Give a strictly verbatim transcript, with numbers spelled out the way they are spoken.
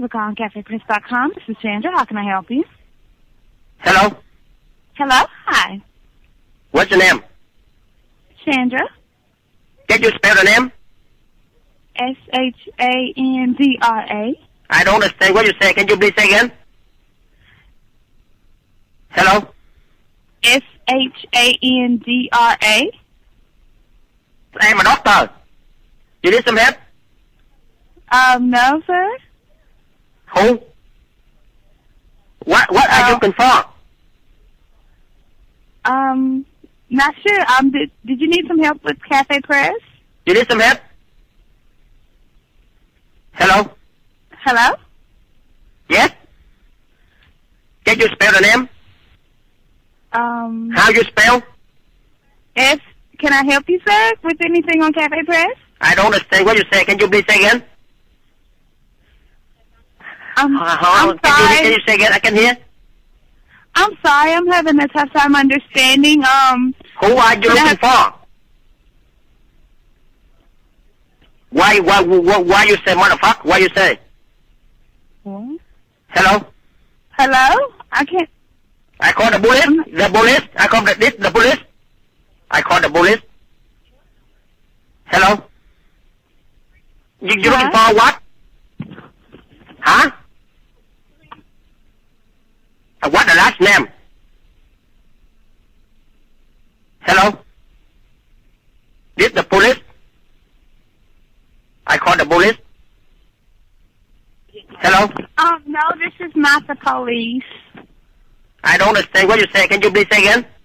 for calling cafe press dot com. This is Sandra. How can I help you? Hello? Hello? Hi. What's your name? Sandra. Can you spell the name? S H A N D R A. I don't understand what you say. Can you please say again? Hello? S H A N D R A. I'm a doctor. You need some help? Um, no, sir. Who? What, what are you Uh, looking for? Um, not sure. Um, did, did you need some help with Cafe Press? You need some help? Hello? Hello? Yes? Can you spell the name? Um, How you spell? S, can I help you, sir, with anything on Cafe Press? I don't understand what you say. Can you please say again? Um, Uh, I'm can, sorry. you, can you say again? I can hear. I'm sorry. I'm having a tough time understanding. Um, Who are you can I looking have- for? Why, why, why, why you say motherfucker? Why you say? What? Hello? Hello? I can't. I call the police. The police. I call the, this, the police. I call the police. Hello? You, you looking Huh? for what? Huh? Uh, what the last name? Hello? This the police? I call the police. Hello? Um, no, this is not the police. I don't understand what you say. Can you please say again?